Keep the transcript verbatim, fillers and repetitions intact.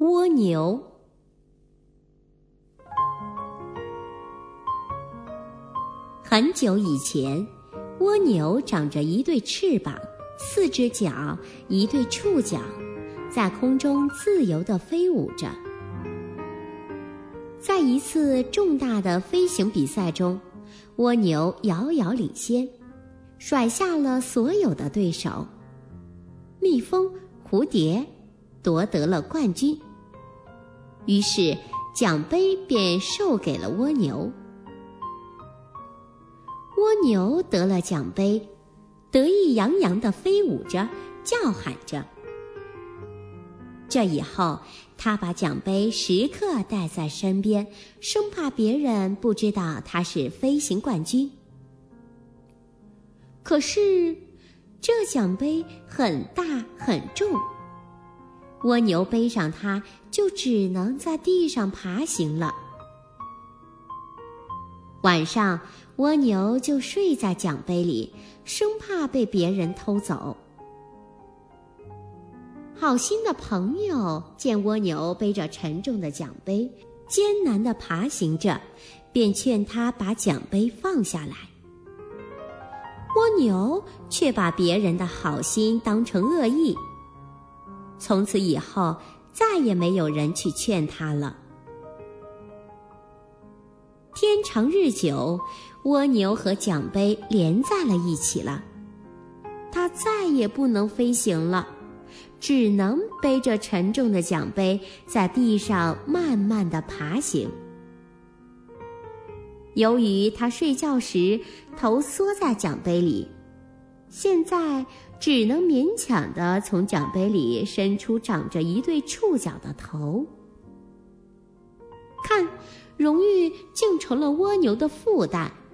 蜗牛。很久以前，蜗牛长着一对翅膀，四只脚，一对触角，在空中自由地飞舞着。在一次重大的飞行比赛中，蜗牛遥遥领先，甩下了所有的对手。蜜蜂、蝴蝶夺得了冠军，于是奖杯便授给了蜗牛。蜗牛得了奖杯，得意洋洋地飞舞着，叫喊着。这以后，他把奖杯时刻带在身边，生怕别人不知道他是飞行冠军。可是，这奖杯很大很重，蜗牛背上它，就只能在地上爬行了。晚上，蜗牛就睡在奖杯里，生怕被别人偷走。好心的朋友见蜗牛背着沉重的奖杯，艰难地爬行着，便劝他把奖杯放下来。蜗牛却把别人的好心当成恶意，从此以后再也没有人去劝他了。天长日久，蜗牛和奖杯连在了一起了，它再也不能飞行了，只能背着沉重的奖杯在地上慢慢地爬行。由于他睡觉时头缩在奖杯里，现在只能勉强地从奖杯里伸出长着一对触角的头。看，荣誉竟成了蜗牛的负担。